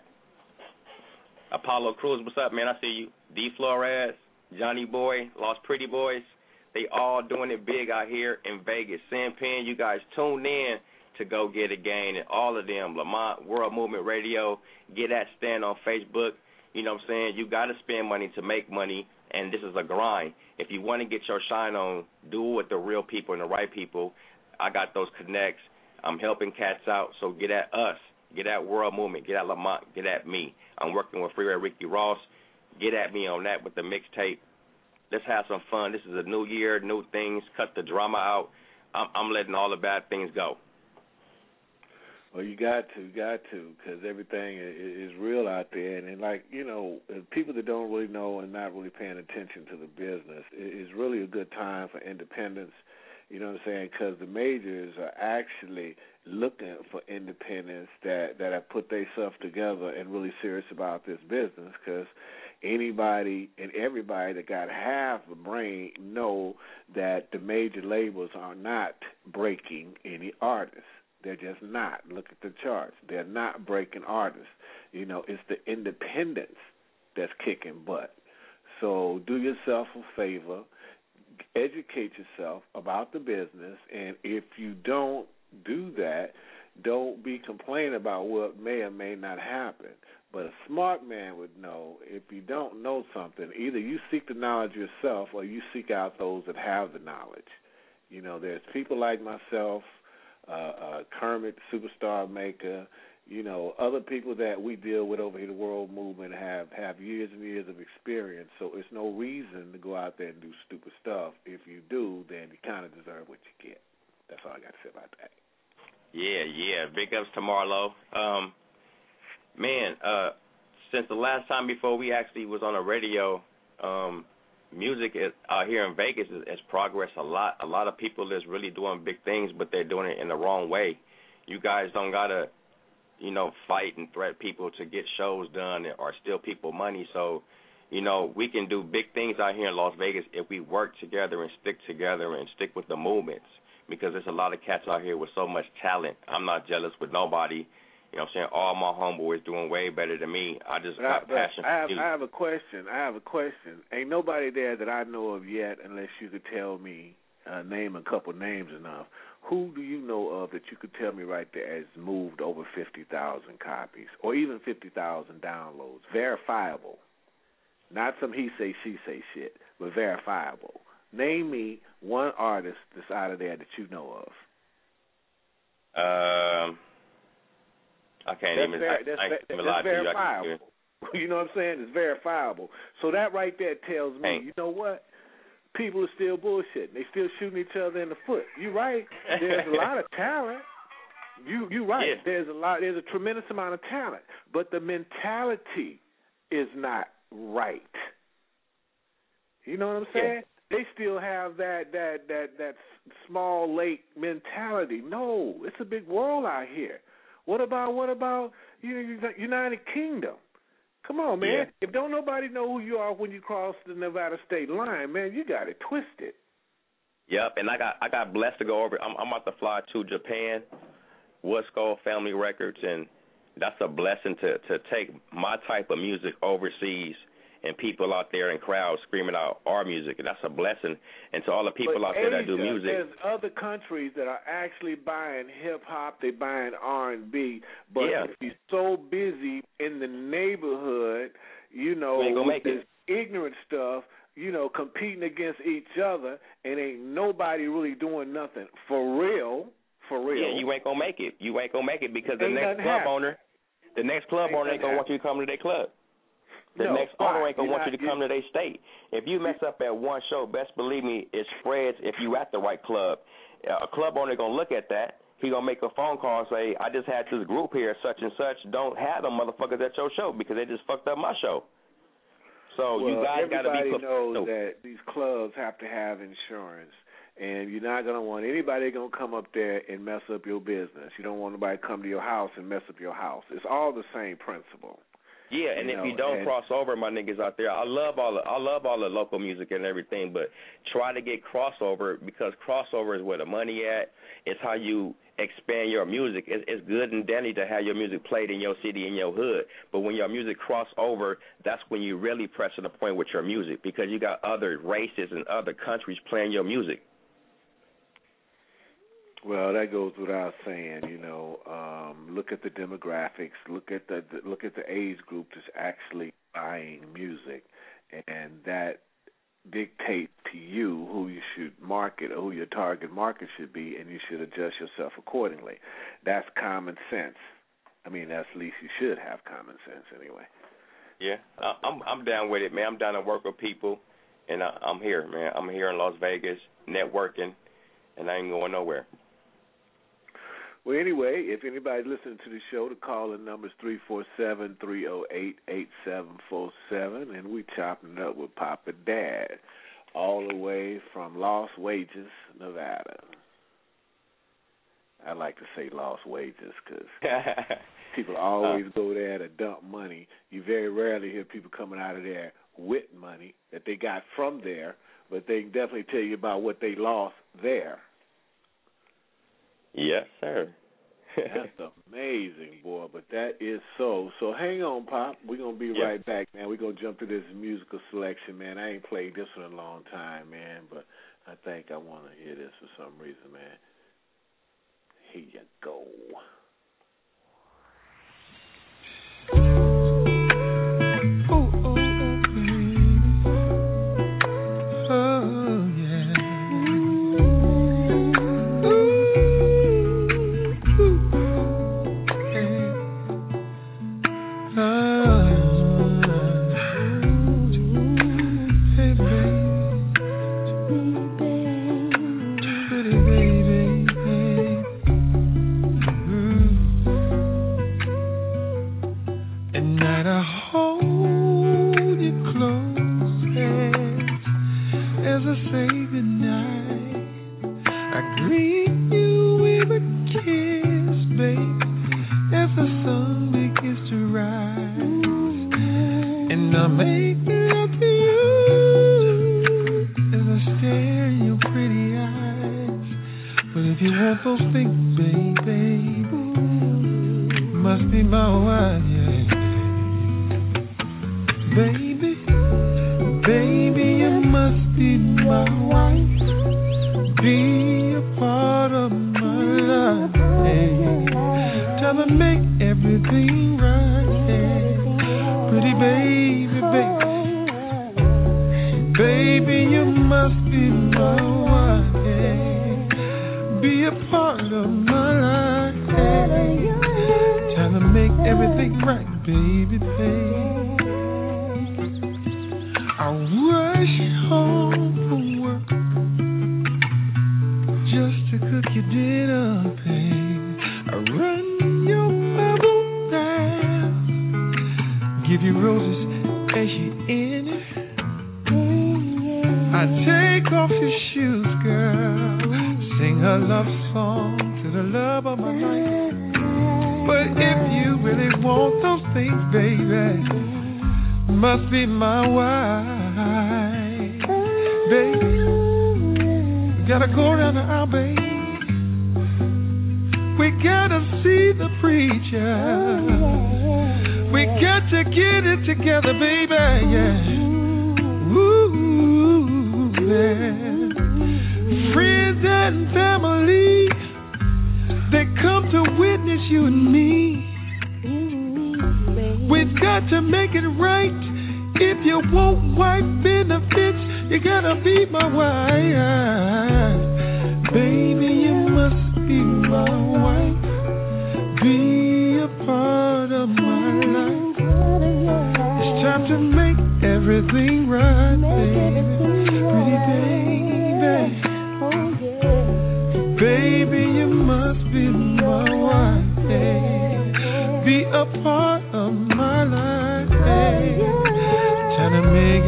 Apollo Cruz, what's up, man? I see you. D. Flores, Johnny Boy, Lost Pretty Boys. They all doing it big out here in Vegas. Sam Penn, you guys tune in to Go Get It Gang, and all of them, Lamont, World Movement Radio, Get That Stand on Facebook. You know what I'm saying? You got to spend money to make money, and this is a grind. If you want to get your shine on, do it with the real people and the right people. I got those connects. I'm helping cats out, so get at us. Get at World Movement. Get at Lamont. Get at me. I'm working with Freeway Ricky Ross. Get at me on that with the mixtape. Let's have some fun. This is a new year, new things. Cut the drama out. I'm letting all the bad things go. Well, you got to, because everything is real out there. And like, you know, people that don't really know and not really paying attention to the business, it's really a good time for independence. You know what I'm saying? Because the majors are actually looking for independents that have put themselves together and really serious about this business. Because anybody and everybody that got half a brain know that the major labels are not breaking any artists. They're just not. Look at the charts. They're not breaking artists. You know, it's the independents that's kicking butt. So do yourself a favor. Educate yourself about the business, and if you don't do that, don't be complaining about what may or may not happen. But a smart man would know if you don't know something, either you seek the knowledge yourself or you seek out those that have the knowledge. You know, there's people like myself, Kermit, the Superstar Maker, you know, other people that we deal with over here, the World Movement, have years and years of experience. So it's no reason to go out there and do stupid stuff. If you do, then you kind of deserve what you get. That's all I got to say about that. Yeah. Big ups to Marlo. Since the last time before we actually was on the radio, music out here in Vegas has progressed a lot. A lot of people is really doing big things, but they're doing it in the wrong way. You guys don't got to, you know, fight and threat people to get shows done or steal people money. So, you know, we can do big things out here in Las Vegas if we work together and stick together and stick with the movements, because there's a lot of cats out here with so much talent. I'm not jealous with nobody. You know what I'm saying? All my homeboys doing way better than me. I just got passion for music. I have a question. Ain't nobody there that I know of yet, unless you could tell me, name a couple names enough. Who do you know of that you could tell me right there has moved over 50,000 copies or even 50,000 downloads? Verifiable. Not some he say, she say shit, but verifiable. Name me one artist that's out of there that you know of. I can't even lie to you. That's verifiable. You know what I'm saying? It's verifiable. So that right there tells me, you know what? People are still bullshitting. They still shooting each other in the foot. You right. There's a lot of talent. You right. Yeah. There's a tremendous amount of talent, but the mentality is not right. You know what I'm saying? Yeah. They still have that small lake mentality. No, it's a big world out here. What about United Kingdom? Come on, man. Yeah. If don't nobody know who you are when you cross the Nevada state line, man, you got it twisted. Yep, and I got blessed to go over. I'm about to fly to Japan, Woodskoll Family Records, and that's a blessing to take my type of music overseas and people out there in crowds screaming out our music, and that's a blessing. And to all the people out there that do music. There's other countries that are actually buying hip-hop, they buying R&B, but if you're so busy in the neighborhood, you know, with this ignorant stuff, you know, competing against each other, and ain't nobody really doing nothing for real. Yeah, you ain't going to make it. You ain't going to make it because the next club owner ain't going to want you to come to their club. The next owner ain't going to want you to come to their state. If you mess up at one show, best believe me, it spreads if you at the right club. A club owner going to look at that, he gonna make a phone call and say, I just had this group here, such and such, don't have them motherfuckers at your show because they just fucked up my show. So you guys got to be. Everybody knows that these clubs have to have insurance, and you're not going to want anybody going to come up there and mess up your business. You don't want nobody to come to your house and mess up your house. It's all the same principle. Yeah, and if you don't cross over, my niggas out there, I love all the local music and everything, but try to get crossover because crossover is where the money at. It's how you expand your music. It's good and dandy to have your music played in your city, in your hood, but when your music cross over, that's when you really pressing the point with your music because you got other races and other countries playing your music. Well, that goes without saying. Look at the demographics. Look at the age group that's actually buying music, and that dictates to you who you should market or who your target market should be, and you should adjust yourself accordingly. That's common sense. I mean, that's at least you should have common sense anyway. Yeah, I'm down with it, man. I'm down to work with people, and I'm here, man. I'm here in Las Vegas networking, and I ain't going nowhere. Well, anyway, if anybody's listening to the show, the call-in number is 347-308-8747, and we chopping it up with Papa Dad, all the way from Las Vegas, Nevada. I like to say Las Vegas because people always go there to dump money. You very rarely hear people coming out of there with money that they got from there, but they can definitely tell you about what they lost there. Yes, sir. That's amazing, boy, but that is so. So hang on, Pop. We're going to be right back, man. We're going to jump to this musical selection, man. I ain't played this one in a long time, man, but I think I want to hear this for some reason, man. Here you go. Baby, you must be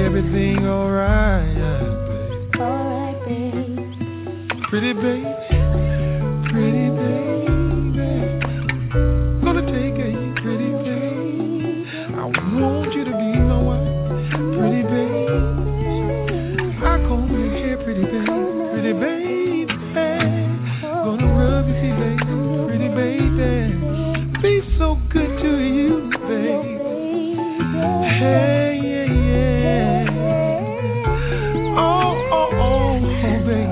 everything alright, babe. Alright, babe. Pretty baby, pretty baby. Gonna take care of you, pretty baby. I want you to be my wife, pretty baby. I comb your hair, pretty baby, pretty baby. Gonna rub your feet, baby, pretty baby. Be so good to you, baby. Hey, yeah, yeah. Oh, baby.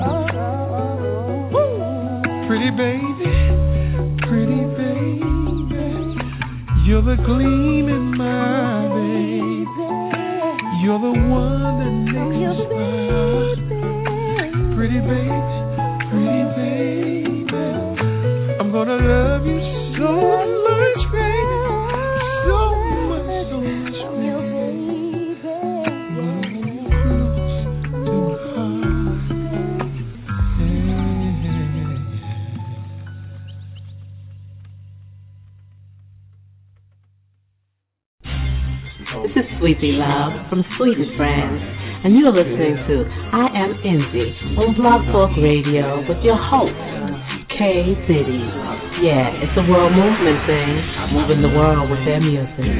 Pretty baby, pretty baby. You're the gleam in my baby. You're the one that makes me smile. Pretty baby, pretty baby. I'm gonna love you so much, baby. So much, baby. This is Sweetie Love from Sweetie Friends, and you're listening to I Am Indie on Blog Talk Radio with your host, K Diddy. Yeah, it's a world movement thing, moving the world with their music.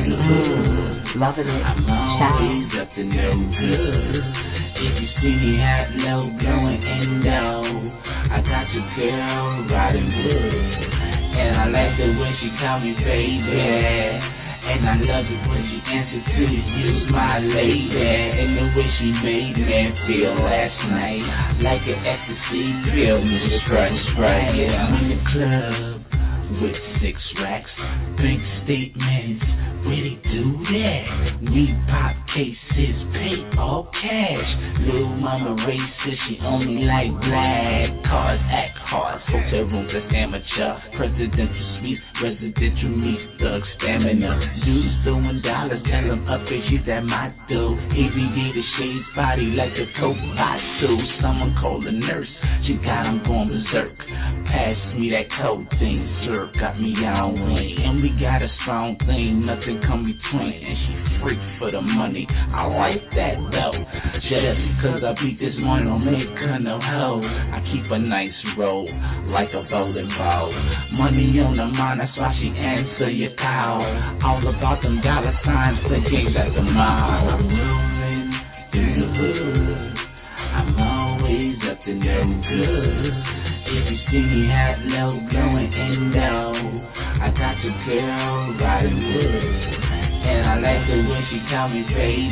Loving it. Always up to no good. If you see me at low, blowing endo, I got your girl riding good, and I like the way she call me baby. And I love it when she answers to you, my lady. And the way she made me feel last night, like an ecstasy pill, Mr. Sprite. Yeah, I'm in the club with 6 racks, bank statements, where they do that? We pop cases, pay all cash. Little mama racist, she only like black cars, act hard, hotel rooms that's amateur, presidential suite, residential meet, thug stamina. Dudes throwing dollars, tell them up and she's at my door. Every day the shades body like a coke pot too. Someone call the nurse, she got him going berserk. Pass me that cold thing, sir, got me out way. And we got a strong thing, nothing come between. And she freak for the money, I like that though. Shut up, cause I beat this one, don't make her no hoe. I keep a nice roll, like a bowling ball. Money on the mind, that's why she answer your call. All about them dollar signs, thinking at the mall. Moving through the hood, I'm always up to no good. If you see me at low, blowing endo, I got your girl riding wood. And I like the way she call me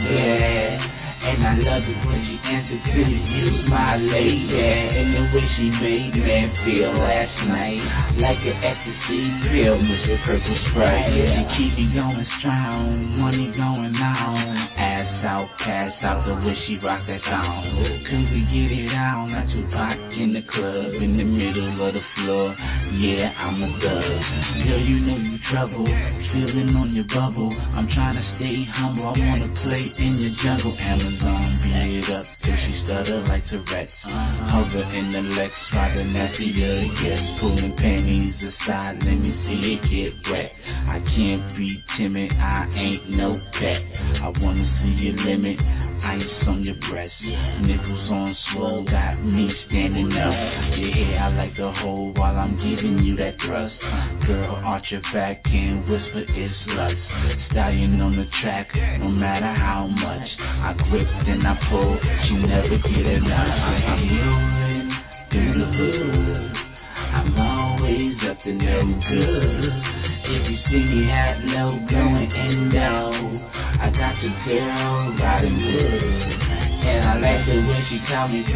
baby. And I love it when she answers to you, my lady. And the way she made me feel last night, like an ecstasy pill, Mr. Purple Sprite. Yeah, she keep me going strong, money going on. Ass out, pass out, the way she rock that song. Could we get it on? Not Tupac in the club, in the middle of the floor. Yeah, I'm a thug. Girl, you know you trouble, feeling on your bubble. I'm trying to stay humble, I wanna play in your jungle. Amazon, beat it up till she stutter like Tourette's. Hover in the Lex, riding nastier, yes. Pulling panties aside, let me see it get wet. I can't be timid, I ain't no pet. I wanna see your limit, ice on your breast. Nipples on swole, got me standing up. Yeah, I like to hold while I'm giving you that thrust. Girl, arch your back and whisper it's lust. Stallion on the track, no matter how much I grip and I pull, she never get enough. I'm moving through the hood, I'm always up to no good. If you see me at low, blowing endo, I got your girl riding wood. And I like the way she call me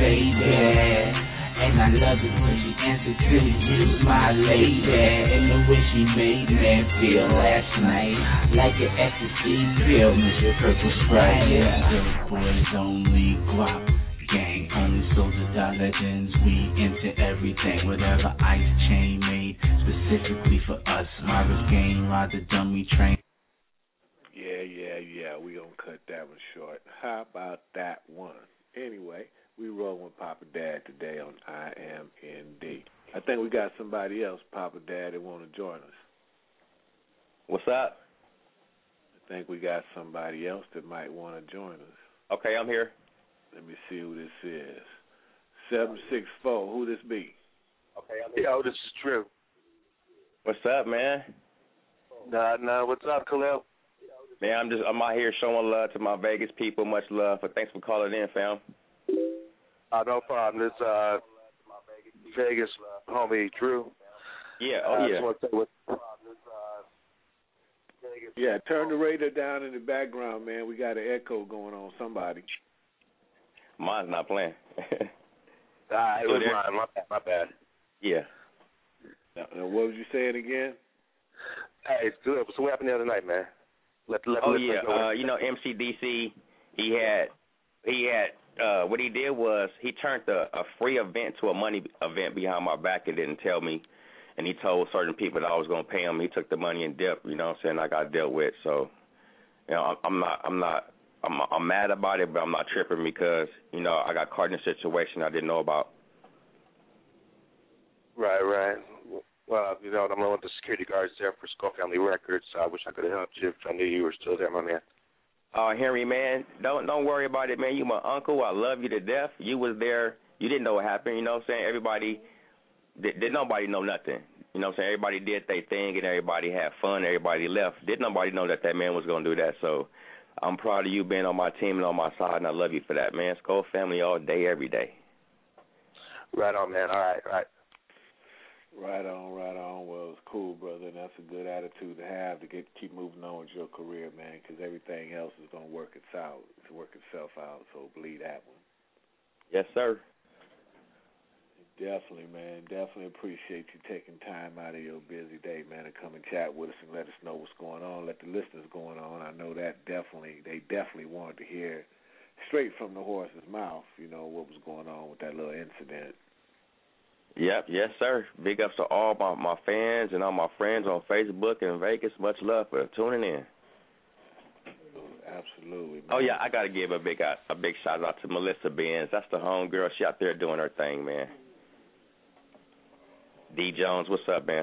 baby. And I love it when she answers to you, my lady. And the way she made me feel last night, like an ecstasy pill, Mr. Purple Sprite. Yeah, boys only guap, gang only soldiers, our legends. We into everything, whatever ice chain made specifically for us. Marvin's game, ride the dummy train. Yeah, we gonna cut that one short. How about that one? Anyway, we rolling with Papa Dad today on I Am ND. I think we got somebody else, Papa Dad, that want to join us. What's up? I think we got somebody else that might want to join us. Okay, I'm here. Let me see who this is. 764. Who this be? Okay, I'm here. Yo, this is Drew. What's up, man? Nah. What's up, Khalil? Man, I'm out here showing love to my Vegas people. Much love. But thanks for calling in, fam. No problem. This Vegas homie Drew. Yeah. Yeah, turn the radio down in the background, man. We got an echo going on. Somebody. Mine's not playing. It was mine. My bad. Yeah. Now, what was you saying again? Hey, so what happened the other night, man? Let you know, MCDC, he had what he did was he turned a free event to a money event behind my back and didn't tell me, and he told certain people that I was going to pay him. He took the money and dipped, you know what I'm saying? I got dealt with. So, you know, I'm mad about it, but I'm not tripping because, you know, I got caught in a situation I didn't know about. Right. Well, you know, I'm one of the security guards there for Skull Family Records. So I wish I could have helped you if I knew you were still there, my man. Henry, man, don't worry about it, man. You my uncle. I love you to death. You was there. You didn't know what happened. You know what I'm saying? Everybody, did nobody know nothing. You know what I'm saying? Everybody did their thing and everybody had fun. Everybody left. Did nobody know that man was going to do that? So I'm proud of you being on my team and on my side, and I love you for that, man. Skull Family all day, every day. Right on, man. All right. Right on. Well, it's cool, brother, and that's a good attitude to have to keep moving on with your career, man, because everything else is going to work itself out, so believe that one. Yes, sir. Definitely, man. Definitely appreciate you taking time out of your busy day, man, to come and chat with us and let us know what's going on, let the listeners going on. I know that they definitely wanted to hear straight from the horse's mouth, you know, what was going on with that little incident. Yep, yes, sir. Big ups to all my fans and all my friends on Facebook and Vegas. Much love for tuning in. Absolutely, man. Oh, yeah, I got to give a big shout out to Melissa Benz. That's the homegirl. She out there doing her thing, man. D. Jones, what's up, man?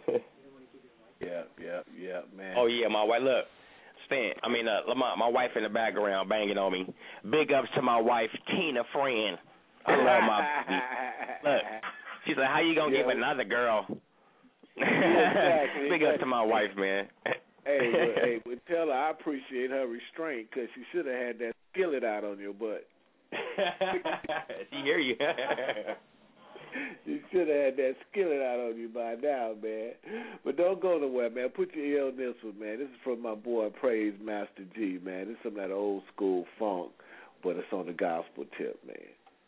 Yeah, man. Oh, yeah, my wife. Look, my wife in the background banging on me. Big ups to my wife, Tina Friend. I love my look. She said, "How you gonna give another girl?" Exactly. Big up to my wife, man. Hey, tell her I appreciate her restraint because she should have had that skillet out on your butt. She hear you. You should have had that skillet out on you by now, man. But don't go nowhere, man. Put your ear on this one, man. This is from my boy Praise Master G, man. This is some of that old school funk, but it's on the gospel tip, man.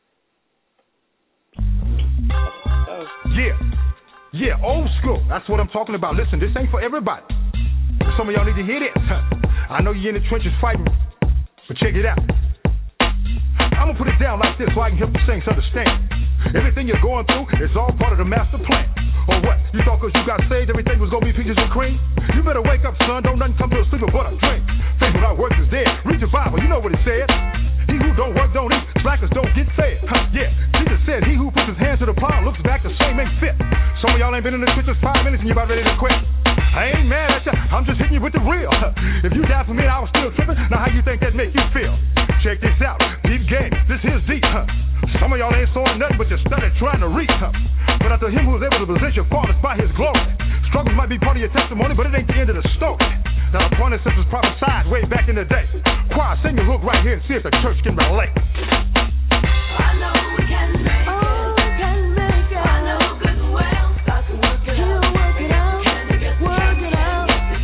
Yeah, old school. That's what I'm talking about. Listen, this ain't for everybody. Some of y'all need to hear this. I know you're in the trenches fighting, but check it out. I'm gonna put it down like this so I can help the saints understand. Everything you're going through is all part of the master plan. Or what? You thought because you got saved everything was gonna be peaches and cream? You better wake up, son. Don't nothing come to a sleeper but a drink. Faith without works is dead. Read your Bible. You know what it says. He who don't work don't eat. Blackers don't get fed. Yeah, Jesus said, he who puts his hands to the plow looks back the same ain't fit. Some of y'all ain't been in the trenches 5 minutes and you about ready to quit. I ain't mad at ya. I'm just hitting you with the real. If you died for me and I was still tripping, now how you think that make you feel? Check this out. Deep game. This here's deep. Some of y'all ain't sawing nothing but you studied trying to reach. But after him who was able to possess your fathers by his glory. Struggles might be part of your testimony, but it ain't the end of the story. Now the point is this was prophesied way back in the day. Choir, sing your hook right here and see if the church can relate. I know we can make it. Oh, we can make it. I know good and well. God can work it out. He'll work it out. Work it out.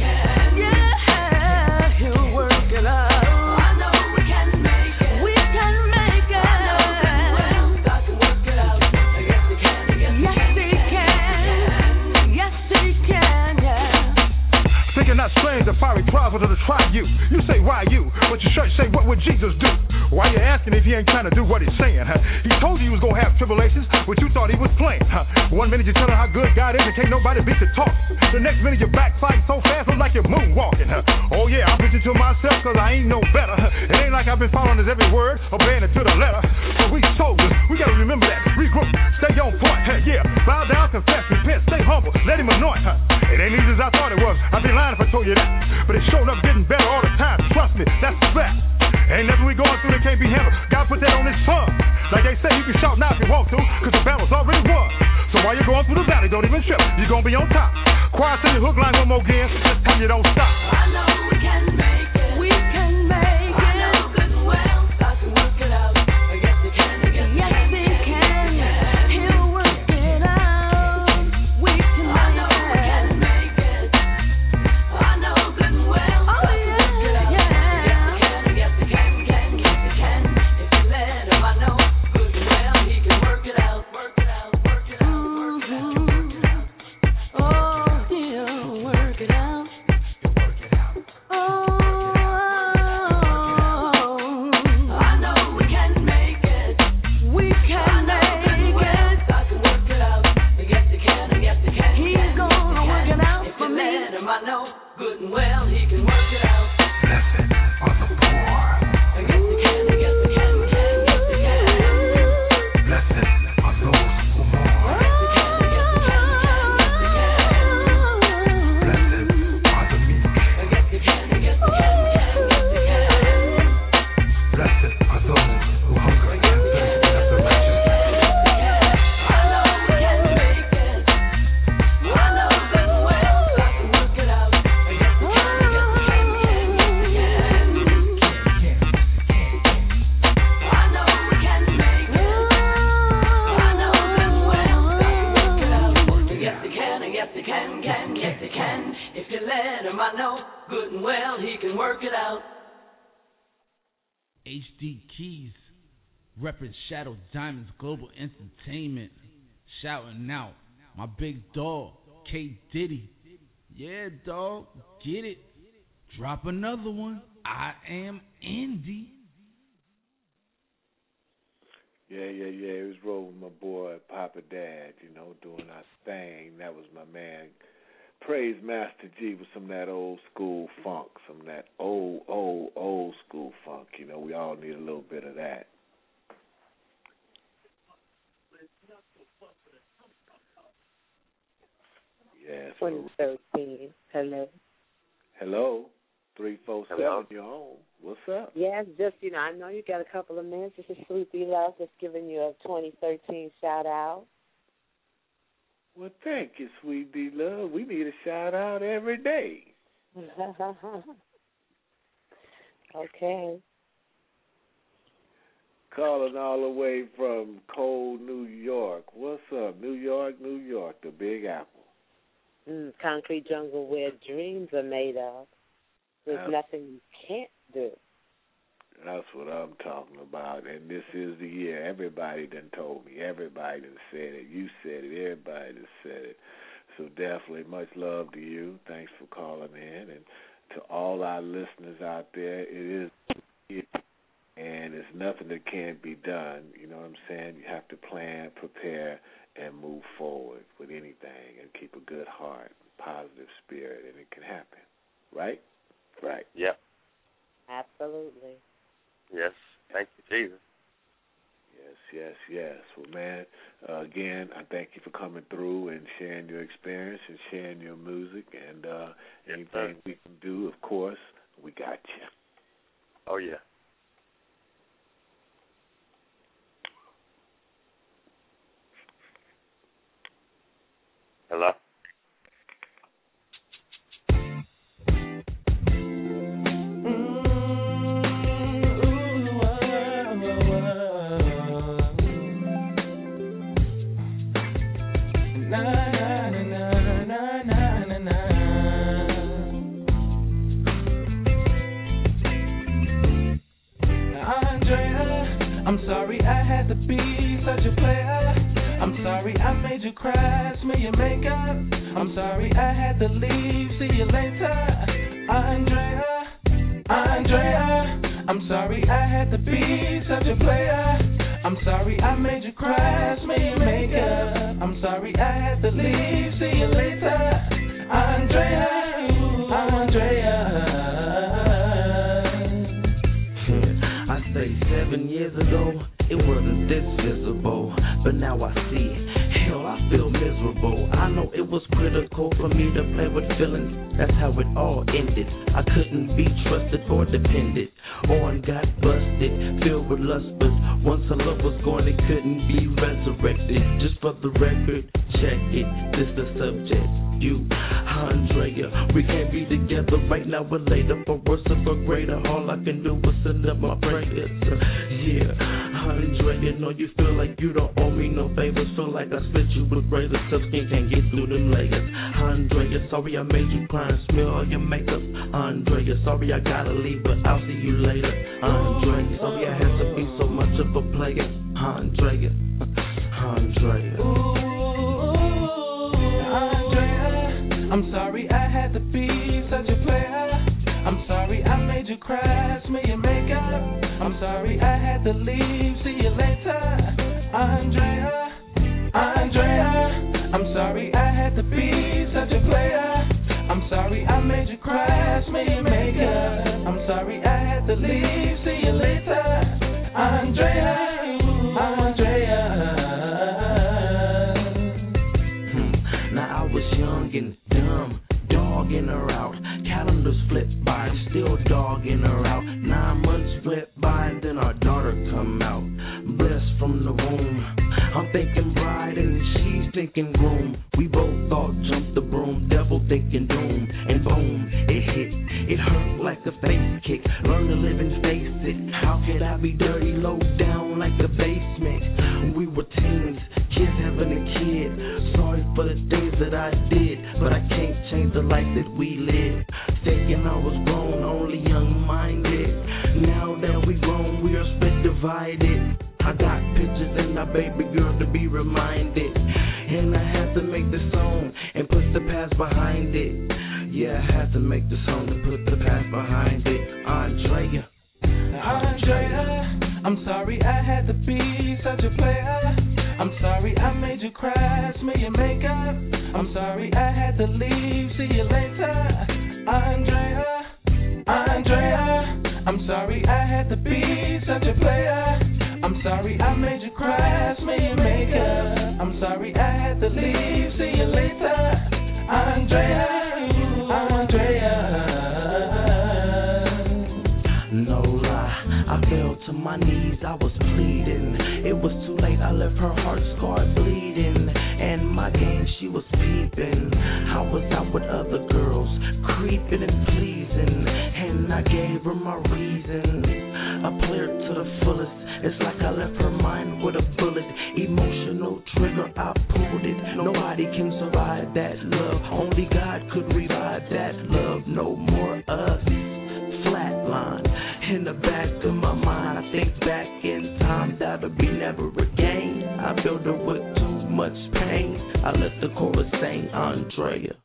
Yeah, he'll work it out. I know we can make it. We can make it. I know good and well. God can work it out. Yes, he can. Yes, he can. Yes, he can. Yeah. Thinking not strange, the fiery trials were to try you. You say, why you? But your church say, what would Jesus do? Why you asking if he ain't trying to do what he's saying? He told you he was gonna have tribulations, but you thought he was playing. 1 minute you tell him how good God is and can't nobody beat the talk. The next minute you're backsliding so fast, look like you're moonwalking. Oh yeah, I'm preaching to myself cause I ain't no better. It ain't like I've been following his every word, obeying it to the letter. So we soldiers, we gotta remember that. Regroup, stay on point. Yeah, bow down, confess, repent, stay humble, let him anoint. It ain't easy as I thought it was. I'd be lying if I told you that. But it showed up getting better all the time. Trust me, that's the fact. Ain't nothing we going through that can't be handled. God put that on his son. Like they say, you can shout now if you want to, cause the battle's already won. So while you're going through the valley, don't even trip. You're gonna be on top. Choir, sing the hook line one more again. This time you don't stop. I know we can make it. We can make it. I know good and well. God can work it out. Yes, He can. Yes, He can. He'll work it out. We can make it. I know we can make it. I know good and well. Oh yeah, yeah. Yes, He can. Yes, He can. If you let Him, I know good and well He can work it out. Work it out. Work it out. Work it out. Work it out. Oh, He'll work it out. I know we can make it. We can make it. God can work it out. Yes, He can. Yes, He can. He's gonna work it out for me. If you let Him, I know good and well He can work it out. Blessed are the poor. Yes, He can. Yes, He can. Yes, He can. Blessed are those who mourn. Yes, He can. Yes, He can. Yes, He can. Blessed are the meek. Yes, He can. Yes, He can. Yes, He can. Blessed are those who hunger and thirst after righteousness. I know we can make it. I know good and well God can work it out. Yes, He can. Yes, He can. Yes, He can. I know we can make it. I know good and well God can work it out. Yes, He can. Yes, He can. Yes, He can. If you let Him, I know good and well He can work it out. HD Keys, reppin' Shadow Diamonds Global Entertainment, shouting out my big dog, K Diddy. Yeah, dog, get it. Drop another one. I am Indy. Yeah. It was rolling with my boy Papa Dad, doing our thing. That was my man. Praise Master G with some of that old school funk, some of that old school funk. We all need a little bit of that. Yes. 2013. Hello. Hello. 347. Hello. You're on. What's up? Yes, just, I know you got a couple of minutes. This is Sleepy Love just giving you a 2013 shout out. Well, thank you, Sweet D Love. We need a shout out every day. Okay. Calling all the way from cold New York. What's up, New York, the Big Apple. Concrete jungle where dreams are made of. There's nothing you can't do. That's what I'm talking about. And this is the year. Everybody done told me. Everybody done said it. You said it. Everybody done said it. So definitely much love to you. Thanks for calling in. And to all our listeners out there, it is and it's nothing that can't be done. You know what I'm saying? You have to plan, prepare, and move forward with anything and keep a good heart, positive spirit, and it can happen. Right? Right. Yep. Absolutely. Yes. Thank you, Jesus. Yes. Well, man, again, I thank you for coming through and sharing your experience and sharing your music. And anything we can do, of course, we got you. Oh, yeah. Hello? I'm sorry I had to be such a player. I'm sorry I made you cry, smell your makeup. I'm sorry I had to leave, see you later. Andrea, I'm sorry I had to be such a player. I'm sorry I made you cry, smell your makeup. I'm sorry I had to leave, see you later. Andrea, Andrea. I say 7 years ago, it wasn't this visible, but now I see it. Hell, I feel miserable. I know it was critical for me to play with feelings. That's how it all ended. I couldn't be trusted or depended on, got busted, filled with lust. But once a love was gone, it couldn't be resurrected. Just for the record, check it. This the subject. You, Andrea, we can't be together right now or later. For worse or for greater, all I can do is send up my prayers. Yeah, Andrea, know you feel like you don't owe me no favors. Feel like I split you with razor, tough skin can't get through them layers. Andrea, sorry I made you cry and smell all your makeup. Andrea, sorry I gotta leave, but I'll see you later. Andrea, sorry I had to be so much of a player. Andrea, Andrea. I'm sorry I had to be such a player. I'm sorry I made you cry, smell your makeup. I'm sorry I had to leave, see you later. Andrea, Andrea. I'm sorry I had to be such a player. I'm sorry I made you cry, smell your makeup. I'm sorry I had to leave, see you later. Andrea, Andrea. Now I was young and dumb, dogging her out. Calendars flipped by, still dogging her out. 9 months flipped by, and then our daughter come out. Blessed from the womb. I'm thinking bride and she's thinking groom. We both thought jump the broom, devil thinking doom. And boom, it hit. It hurt like a face kick. Learn to live and face it. How could I be dirty, low down like the basement? We were teens, kids having a kid. Sorry for the things that I did, but I can't change the life that we live. Thinking I was grown, only young-minded. Now that we grown, we are split divided. I got pictures and my baby girl to be reminded. And I had to make the song and put the past behind it. Yeah, I had to make the song and put the past behind it. Andrea, Andrea. I'm sorry I had to be such a player. I'm sorry I made you cry, smell your makeup. I'm sorry I had to leave, see you later. Andrea, Andrea. I'm sorry I had to be such a player. I'm sorry I made you cry, smell your makeup. I'm sorry I had to leave, see you later. Andrea, Andrea. No lie, I fell to my knees, I was pleading. It was too late, I left her heart scarred bleeding. And my game, she was peeping. I was out with other girls, creeping and pleasing. And I gave her my reason. I played her to the fullest. It's like I left her mind with a bullet. Emotional trigger, I pulled it. Nobody can survive that love. Only God could revive that love. No more us. Flatline. In the back of my mind, I think back in time that'll be never again. I built her with too much pain. I let the chorus sing, Andrea.